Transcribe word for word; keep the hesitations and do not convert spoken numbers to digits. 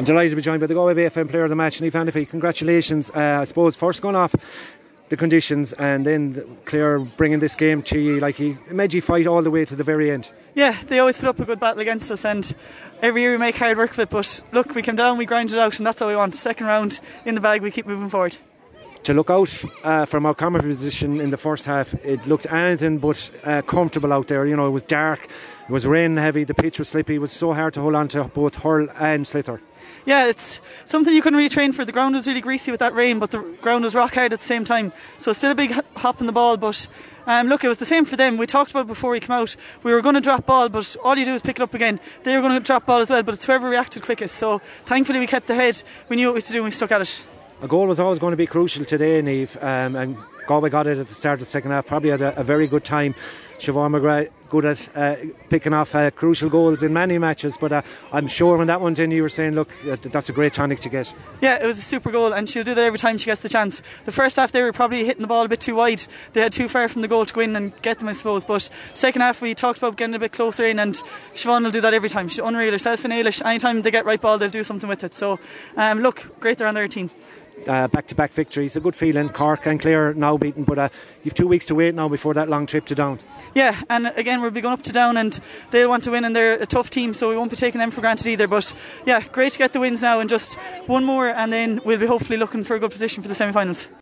I'm delighted to be joined by the Galway Bay F M Player of the Match, Niamh Hannafy. Congratulations. Uh, I suppose first going off the conditions and then Clare bringing this game to you, like he made you fight all the way to the very end. Yeah, they always put up a good battle against us, and every year we make hard work of it, but look, we came down, we grinded it out, and that's all we want. Second round in the bag, we keep moving forward. To look out uh, from our camera position in the first half, it looked anything but uh, comfortable out there. You know, it was dark, it was rain heavy, the pitch was slippy, it was so hard to hold on to both hurl and sliotar. Yeah, it's something you couldn't really train for. The ground was really greasy with that rain, but the ground was rock hard at the same time. So still a big hop in the ball, but um, look, it was the same for them. We talked about it before we came out. We were going to drop ball, but all you do is pick it up again. They were going to drop ball as well, but it's whoever reacted quickest. So thankfully we kept the head. We knew what we had to do and we stuck at it. A goal was always going to be crucial today, Niamh, um, and Galway got it at the start of the second half, probably had a, a very good time. Siobhan McGrath good at uh, picking off uh, crucial goals in many matches, but uh, I'm sure when that one's in you were saying, look, that's a great tonic to get. Yeah, it was a super goal, and she'll do that every time she gets the chance. The first half they were probably hitting the ball a bit too wide. They had too far from the goal to go in and get them, I suppose, but second half we talked about getting a bit closer in, and Siobhan will do that every time. She's unreal herself and Ailish. Anytime they get right ball they'll do something with it, so um, look, great they're on their team. Uh, back-to-back victories, a good feeling. Cork and Clare now beaten, but uh, you've two weeks to wait now before that long trip to Down. Yeah, and again we'll be going up to Down and they'll want to win, and they're a tough team, so we won't be taking them for granted either. But yeah, great to get the wins now, and just one more and then we'll be hopefully looking for a good position for the semi-finals.